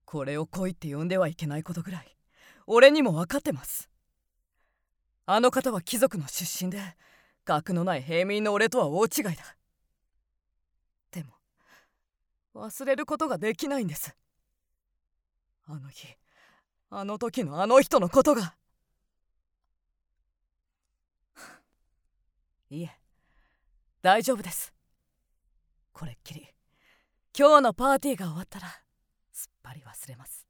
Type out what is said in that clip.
これを恋って呼んではいけないことぐらい俺にも分かってます。あの方は貴族の出身で、学のない平民の俺とは大違いだ。でも忘れることができないんです。あの日、あの時のあの人のことが。いえ、大丈夫です。これっきり今日のパーティーが終わったらすっぱり忘れます。